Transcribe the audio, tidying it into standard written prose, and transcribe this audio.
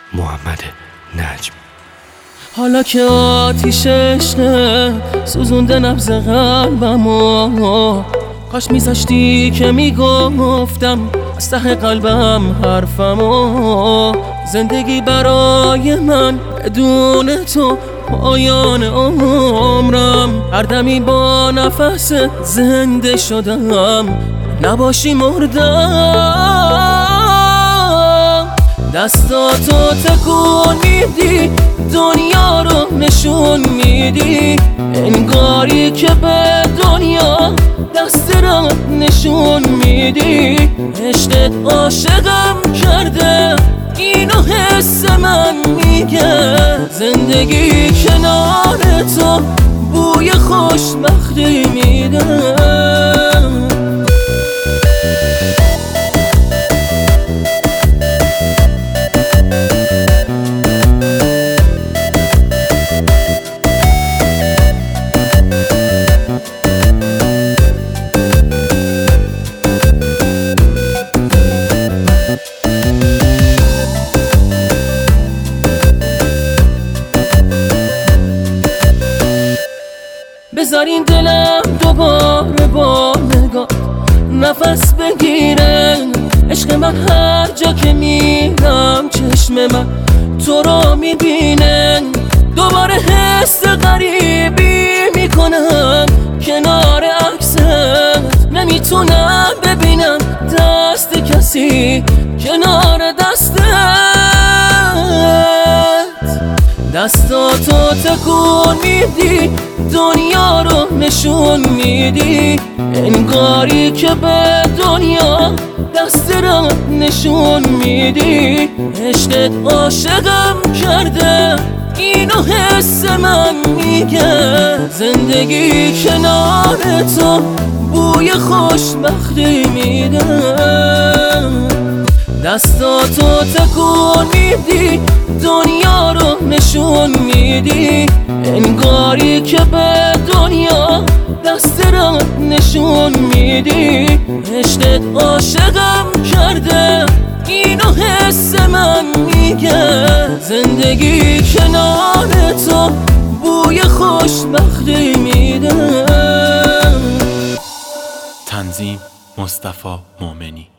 محمد نجم. حالا که آتیش عشق سوزونده نبض قلبمو، کاش میذاشتی که میگفتم از ته قلبم حرفمو. زندگی برای من بدون تو پایان عمرم، هر دمی با نفس زنده شدم، نباشی مردم. دستاتو تکون میدی، دنیا رو نشون میدی، انگاری که به دنیا دست را نشون میدی. عشقت عاشقم کرده، اینو حس من میگه. زندگی کنار تو بوی خوشبختی میده. بذارین دلم دوباره با نگاه نفس بگیره. عشق من هر جا که میرم چشم من تو رو میبینه. دوباره حس غریبی میکنم کنار عکست، نمیتونم ببینم دست کسی کنار دستت. دستاتو تکون میدی، دنیا رو نشون میدی، انگاری که به دنیا دست را نشون میدی. عشقت عاشقم کرده، اینو حس من میگه. زندگی کنار تو بوی خوشبختی میده. دستاتو تکون میدی، دنیا رو نشون میدی، انگاری که به دنیا دست را نشون میدی. عشقت عاشقم کرده، اینو حس من میگه. زندگی کنار تو بوی خوشبختی میده. تنظیم مصطفی مومنی.